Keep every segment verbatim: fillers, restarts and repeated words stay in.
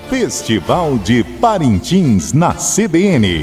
Festival de Parintins na C B N.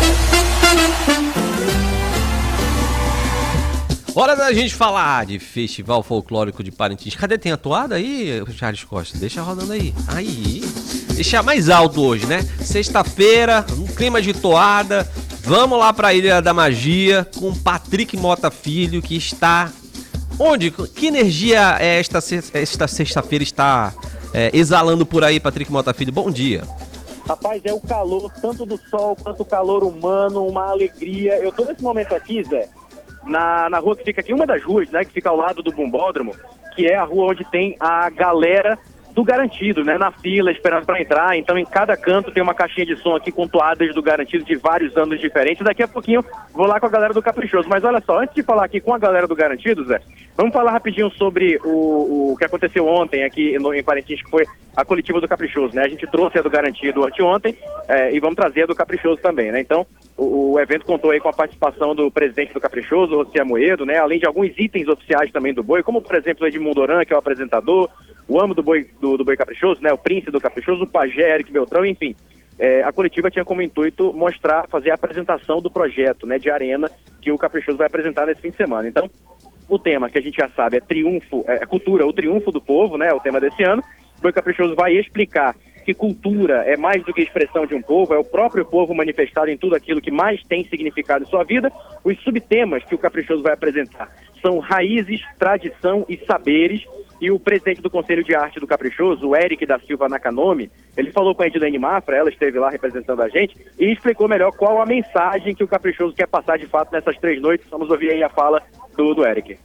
Hora da gente falar de Festival Folclórico de Parintins. Cadê? Tem a toada aí, Charles Costa? Deixa rodando aí. Aí. Deixa mais alto hoje, né? Sexta-feira, um clima de toada. Vamos lá pra Ilha da Magia com Patrick Mota Filho, que está... Onde? Que energia é esta, esta sexta-feira está é, exalando por aí, Patrick Mota Filho? Bom dia. Rapaz, é o calor, tanto do sol quanto o calor humano, uma alegria. Eu tô nesse momento aqui, Zé, na, na rua que fica aqui, uma das ruas, né, que fica ao lado do Bombódromo, que é a rua onde tem a galera do Garantido, né, na fila, esperando para entrar. Então, em cada canto tem uma caixinha de som aqui com toadas do Garantido de vários anos diferentes. Daqui a pouquinho vou lá com a galera do Caprichoso. Mas olha só, antes de falar aqui com a galera do Garantido, Zé, vamos falar rapidinho sobre o, o que aconteceu ontem aqui no, em Parintins, que foi a coletiva do Caprichoso, né? A gente trouxe a do Garantido anteontem é, e vamos trazer a do Caprichoso também, né? Então, o, o evento contou aí com a participação do presidente do Caprichoso, Rossi Amoedo, né? Além de alguns itens oficiais também do boi, como, por exemplo, o Edmundo Oran, que é o apresentador, o amo do boi, do, do boi Caprichoso, né? O príncipe do Caprichoso, o pajé Eric Beltrão, enfim. É, a coletiva tinha como intuito mostrar, fazer a apresentação do projeto, né, de arena que o Caprichoso vai apresentar nesse fim de semana. Então, o tema que a gente já sabe é triunfo, é cultura, o triunfo do povo, né? É o tema desse ano. O Boi Caprichoso vai explicar que cultura é mais do que expressão de um povo, é o próprio povo manifestado em tudo aquilo que mais tem significado em sua vida. Os subtemas que o Caprichoso vai apresentar são raízes, tradição e saberes. E o presidente do Conselho de Arte do Caprichoso, o Eric da Silva Nakanomi, ele falou com a Edilene Mafra, ela esteve lá representando a gente, e explicou melhor qual a mensagem que o Caprichoso quer passar de fato nessas três noites. Vamos ouvir aí a fala do, do Eric.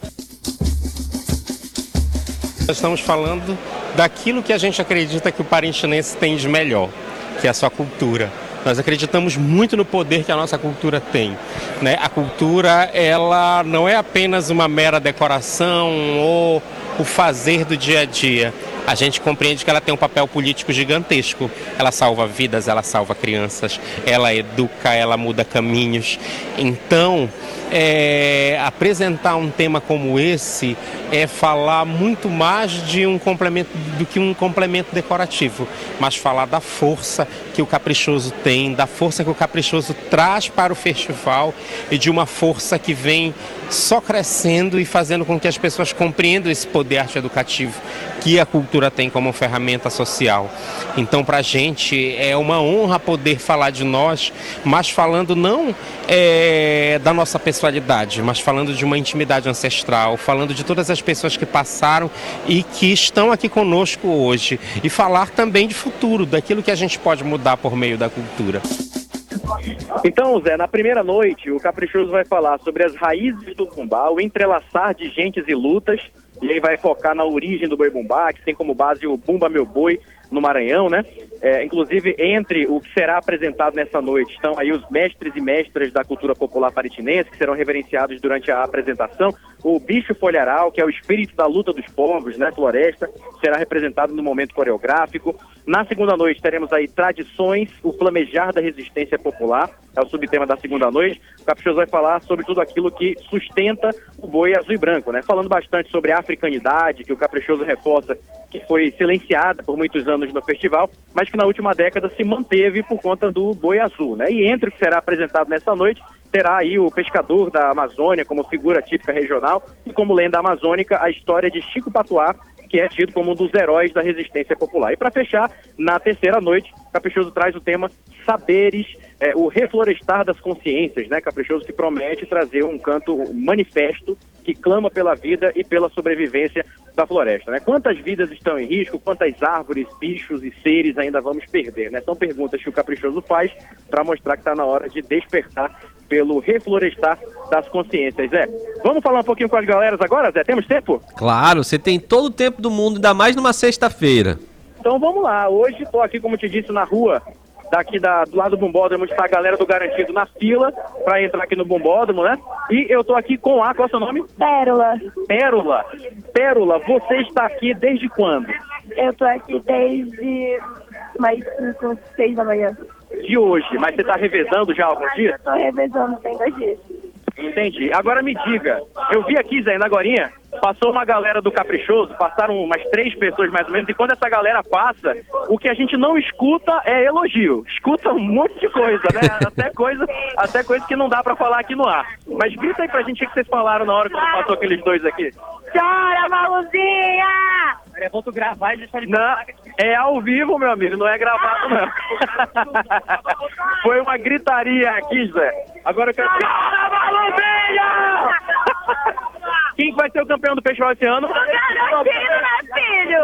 Nós estamos falando daquilo que a gente acredita que o parintinense tem de melhor, que é a sua cultura. Nós acreditamos muito no poder que a nossa cultura tem, né? A cultura, ela não é apenas uma mera decoração ou o fazer do dia a dia. A gente compreende que ela tem um papel político gigantesco. Ela salva vidas, ela salva crianças, ela educa, ela muda caminhos. Então, é, apresentar um tema como esse é falar muito mais de um complemento do que um complemento decorativo, mas falar da força que o Caprichoso tem, da força que o Caprichoso traz para o festival e de uma força que vem só crescendo e fazendo com que as pessoas compreendam esse poder arte-educativo que a cultura tem como ferramenta social. Então, para a gente é uma honra poder falar de nós, mas falando não é, da nossa pessoalidade, mas falando de uma intimidade ancestral, falando de todas as pessoas que passaram e que estão aqui conosco hoje. E falar também de futuro, daquilo que a gente pode mudar por meio da cultura. Então, Zé, na primeira noite, o Caprichoso vai falar sobre as raízes do bumbá, o entrelaçar de gentes e lutas, e aí vai focar na origem do boi bumbá, que tem como base o Bumba Meu Boi, no Maranhão, né? É, inclusive, entre o que será apresentado nessa noite estão aí os mestres e mestras da cultura popular parintinense, que serão reverenciados durante a apresentação. O bicho folharal, que é o espírito da luta dos povos, né, floresta, será representado no momento coreográfico. Na segunda noite teremos aí tradições, o flamejar da resistência popular, é o subtema da segunda noite. O Caprichoso vai falar sobre tudo aquilo que sustenta o boi azul e branco, né? Falando bastante sobre a africanidade, que o Caprichoso reforça que foi silenciada por muitos anos no festival, mas que na última década se manteve por conta do boi azul, né? E entre o que será apresentado nessa noite, terá aí o pescador da Amazônia como figura típica regional e como lenda amazônica a história de Chico Patuá, que é tido como um dos heróis da resistência popular. E para fechar, na terceira noite, Caprichoso traz o tema Saberes, é, o reflorestar das consciências, né? Caprichoso que promete trazer um canto um manifesto que clama pela vida e pela sobrevivência da floresta, né? Quantas vidas estão em risco, quantas árvores, bichos e seres ainda vamos perder, né? São perguntas que o Caprichoso faz para mostrar que está na hora de despertar pelo reflorestar das consciências. Zé, vamos falar um pouquinho com as galeras agora, Zé? Temos tempo? Claro, você tem todo o tempo do mundo, ainda mais numa sexta-feira. Então vamos lá, hoje estou aqui, como te disse, na rua daqui da, do lado do Bombódromo, onde está a galera do Garantido na fila para entrar aqui no Bombódromo, né? E eu tô aqui com a, qual é o seu nome? Pérola. Pérola. Pérola, você está aqui desde quando? Eu tô aqui desde mais cinco, seis da manhã. De hoje, mas você está revezando já há alguns dias? Tô revezando, tem dois dias. Entendi. Agora me diga, eu vi aqui, Zé, na agorinha, passou uma galera do Caprichoso, passaram umas três pessoas mais ou menos, e quando essa galera passa, o que a gente não escuta é elogio. Escuta um monte de coisa, né? Até coisa, até coisa que não dá pra falar aqui no ar. Mas grita aí pra gente o que vocês falaram na hora que passou aqueles dois aqui. Chora, Maluzinha! É bom tu gravar e deixar ele... Não, é ao vivo, meu amigo, não é gravado, não. Foi uma gritaria aqui, Zé. Agora eu quero... Chora, Maluzinha! Quem vai ser o campeão do festival esse ano? Filho,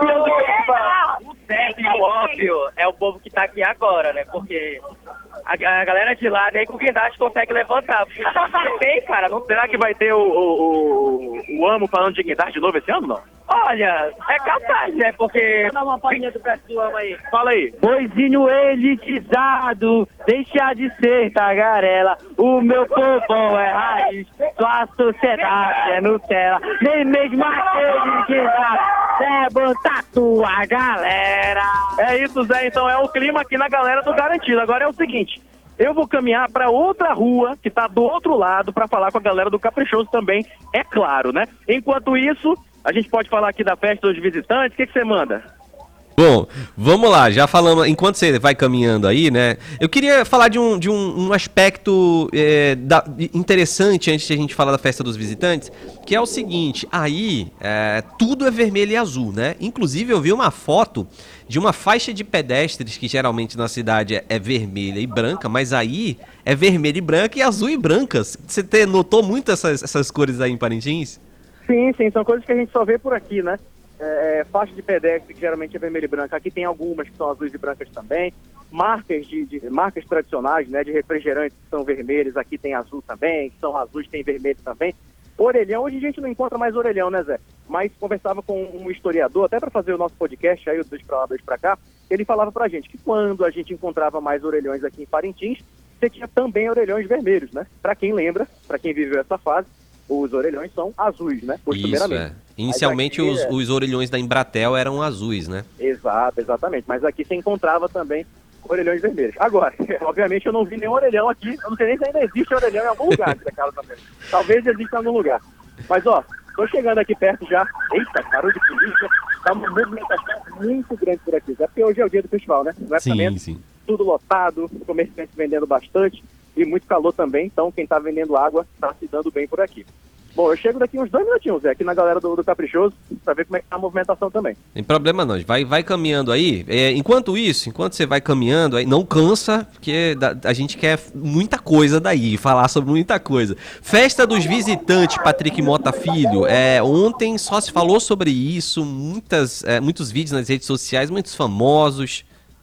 O técnico, óbvio, é o povo que tá aqui agora, né? Porque a, a galera de lá, nem com guindaste consegue levantar. Porque não tem, cara. Não... Será que vai ter o, o, o, o Amo falando de guindaste de novo esse ano, não? Olha, é capaz, né? Porque... Dá uma palhinha do preço do Amo aí. Fala aí. Boizinho elitizado, deixa de ser tagarela. O meu povão é raiz, sua sociedade é Nutella. Nem mesmo aquele que dá, é botar tua galera. É isso, Zé. Então é o clima aqui na galera do Garantido. Agora é o seguinte, eu vou caminhar para outra rua que tá do outro lado para falar com a galera do Caprichoso também, é claro, né? Enquanto isso, a gente pode falar aqui da festa dos visitantes. O que que você manda? Bom, vamos lá, já falamos, enquanto você vai caminhando aí, né, eu queria falar de um, de um, um aspecto é, da, interessante antes de a gente falar da festa dos visitantes, que é o seguinte, aí é, tudo é vermelho e azul, né, inclusive eu vi uma foto de uma faixa de pedestres que geralmente na cidade é, é vermelha e branca, mas aí é vermelha e branca e azul e brancas. Você te, notou muito essas, essas cores aí em Parintins? Sim, sim, são coisas que a gente só vê por aqui, né? É, faixa de pedestre, que geralmente é vermelho e branca. Aqui tem algumas que são azuis e brancas também. Marcas de, de marcas tradicionais, né, de refrigerantes que são vermelhos, aqui tem azul também, que são azuis, tem vermelho também. Orelhão, hoje a gente não encontra mais orelhão, né, Zé? Mas conversava com um historiador, até para fazer o nosso podcast, aí o dois pra lá, dois pra cá, ele falava pra gente que quando a gente encontrava mais orelhões aqui em Parintins, você tinha também orelhões vermelhos, né? Pra quem lembra, pra quem viveu essa fase, os orelhões são azuis, né? Isso, é. Inicialmente aqui, os, é... os orelhões da Embratel eram azuis, né? Exato, exatamente. Mas aqui você encontrava também orelhões vermelhos. Agora, obviamente eu não vi nenhum orelhão aqui, eu não sei nem se ainda existe orelhão em algum lugar nessa casa também. Talvez exista em algum lugar. Mas, ó, tô chegando aqui perto já. Eita, barulho de polícia. Tá uma movimentação muito grande por aqui. É porque hoje é o dia do festival, né? Não é sim, também, sim. Tudo lotado, comerciantes vendendo bastante e muito calor também. Então, quem tá vendendo água tá se dando bem por aqui. Bom, eu chego daqui uns dois minutinhos, Zé, aqui na galera do, do Caprichoso, pra ver como é que tá a movimentação também. Tem problema não, vai, vai caminhando aí. É, enquanto isso, enquanto você vai caminhando, aí não cansa, porque da, a gente quer muita coisa daí, falar sobre muita coisa. Festa dos visitantes, Patrick Mota Filho. É, ontem só se falou sobre isso, muitas, é, muitos vídeos nas redes sociais, muitos famosos.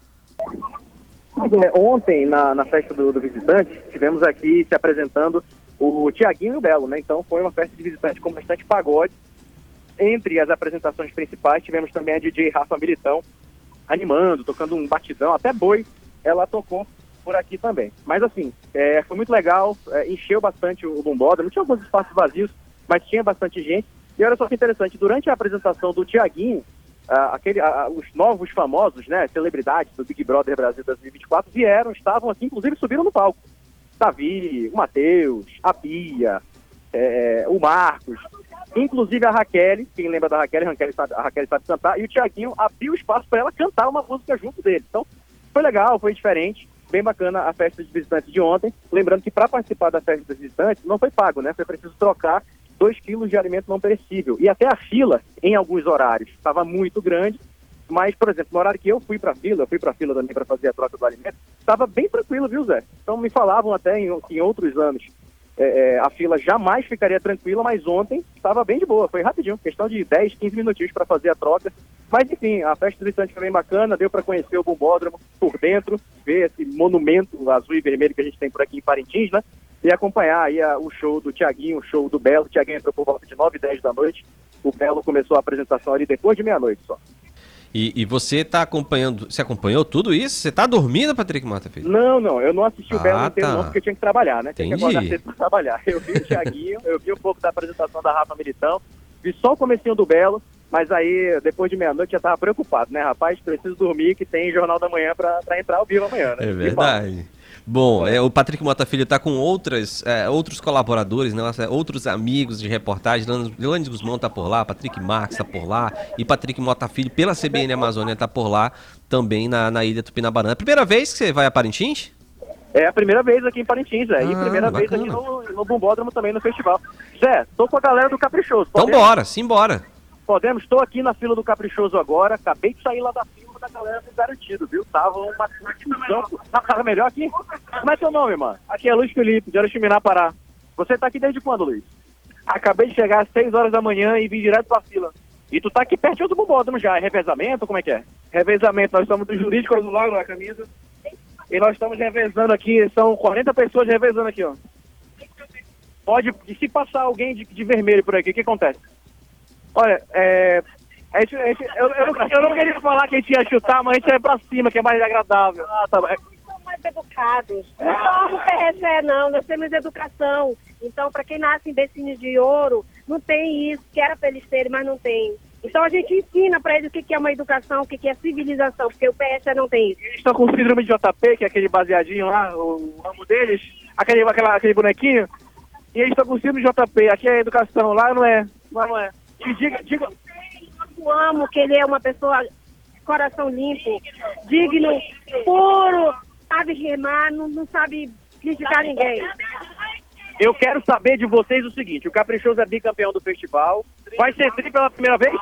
É, ontem, na, na festa do, do visitante, tivemos aqui se apresentando o Tiaguinho e o Belo, né? Então foi uma festa de visitantes com bastante pagode. Entre as apresentações principais tivemos também a D J Rafa Militão animando, tocando um batidão, até boi ela tocou por aqui também. Mas assim, é, foi muito legal, é, encheu bastante o Bumbódromo, tinha alguns espaços vazios, mas tinha bastante gente. E olha só que interessante, durante a apresentação do Tiaguinho, ah, aquele, ah, os novos famosos, né, celebridades do Big Brother Brasil dois mil e vinte e quatro vieram, estavam aqui, inclusive subiram no palco. Davi, o Matheus, a Bia, é, o Marcos, inclusive a Raquel, quem lembra da Raquel, a Raquel sabe, a Raquel sabe cantar, e o Tiaguinho abriu espaço para ela cantar uma música junto dele. Então, foi legal, foi diferente, bem bacana a festa de visitantes de ontem. Lembrando que para participar da festa dos visitantes não foi pago, né? Foi preciso trocar dois quilos de alimento não perecível. E até a fila, em alguns horários, estava muito grande. Mas, por exemplo, no horário que eu fui para a fila, eu fui para a fila também para fazer a troca do alimento, estava bem tranquilo, viu, Zé? Então me falavam até em, que em outros anos é, a fila jamais ficaria tranquila, mas ontem estava bem de boa, foi rapidinho, questão de dez, quinze minutinhos para fazer a troca. Mas enfim, a festa do visitante foi bem bacana, deu para conhecer o Bumbódromo por dentro, ver esse monumento azul e vermelho que a gente tem por aqui em Parintins, né? E acompanhar aí a, o show do Tiaguinho, o show do Belo. O Tiaguinho entrou por volta de nove e dez da noite, o Belo começou a apresentação ali depois de meia-noite só. E, e você tá acompanhando, você acompanhou tudo isso? Você tá dormindo, Patrick Mota Filho? Não, não, eu não assisti o Ah, Belo inteiro tá. não, porque eu tinha que trabalhar, né? Tinha que Entendi. acordar cedo pra trabalhar. Eu vi o Thiaguinho, eu vi um pouco da apresentação da Rafa Militão, vi só o comecinho do Belo, mas aí, depois de meia-noite, já tava preocupado, né, rapaz? Preciso dormir, que tem Jornal da Manhã pra, pra entrar ao vivo amanhã, né? É E fala. verdade. Bom, é, o Patrick Mota Filho tá com outras, é, outros colaboradores, né, outros amigos de reportagem. Leilane Guzmão tá por lá, Patrick Marques tá por lá e Patrick Mota Filho pela C B N Amazônia tá por lá também na, na Ilha Tupinambana. É a primeira vez que você vai a Parintins? É a primeira vez aqui em Parintins, Zé. Ah, e primeira bacana. vez aqui no, no Bumbódromo também, no festival. Zé, tô com a galera do Caprichoso. Então Podemos? bora, simbora. Podemos? Estou aqui na fila do Caprichoso agora. Acabei de sair lá da fila da galera do Garantido, viu? Tava uma confusão. Ah, tava melhor aqui? Como é seu nome, mano? Aqui é Luiz Felipe, de Ariximiná, Pará. Você tá aqui desde quando, Luiz? Acabei de chegar às seis horas da manhã e vim direto pra fila. E tu tá aqui pertinho do Bumbódromo já. É revezamento? Como é que é? Revezamento. Nós estamos do jurídico do lado na camisa. E nós estamos revezando aqui. São quarenta pessoas revezando aqui, ó. Pode... E se passar alguém de, de vermelho por aqui, o que acontece? Olha, é... A gente, a gente, eu, eu, não, eu não queria falar que a gente ia chutar, mas a gente vai pra cima, que é mais agradável. Ah, tá bom. São mais educados. Não somos P R C, não. Nós temos educação. Então, para quem nasce em bercinhos de ouro, não tem isso, que era para eles terem, mas não tem. Então, a gente ensina para eles o que é uma educação, o que é civilização, porque o P R C não tem isso. Eles estão com síndrome de J P, que é aquele baseadinho lá, o ramo deles, aquele, aquela, aquele bonequinho, e eles estão com síndrome de J P. Aqui é educação, lá não é. Lá não é. E diga, diga... Eu amo que ele é uma pessoa, coração limpo, digno, puro, sabe remar, não, não sabe criticar ninguém. Eu quero saber de vocês o seguinte, o Caprichoso é bicampeão do festival, vai ser tri pela primeira vez?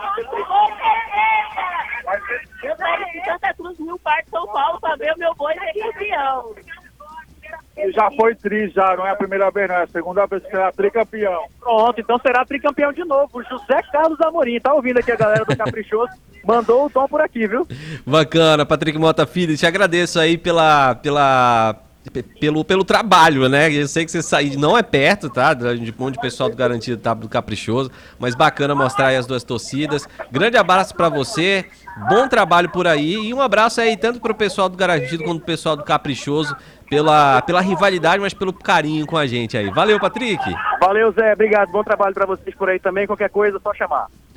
Eu saí de Santa Cruz, Rio Parque, São Paulo, pra ver o meu boi ser campeão. Já foi tri, já, não é a primeira vez, não é a segunda vez que será tricampeão. Pronto, então será tricampeão de novo, o José Carlos Amorim, tá ouvindo aqui a galera do Caprichoso, mandou o tom por aqui, viu? Bacana, Patrick Mota Filho, te agradeço aí pela, pela, pelo, pelo trabalho, né? Eu sei que você saiu, não é perto, tá? De onde o pessoal do Garantido tá, do Caprichoso, mas bacana mostrar aí as duas torcidas. Grande abraço pra você, bom trabalho por aí e um abraço aí tanto pro pessoal do Garantido quanto pro pessoal do Caprichoso, pela, pela rivalidade, mas pelo carinho com a gente aí. Valeu, Patrick! Valeu, Zé, obrigado, bom trabalho pra vocês por aí também, qualquer coisa, é só chamar.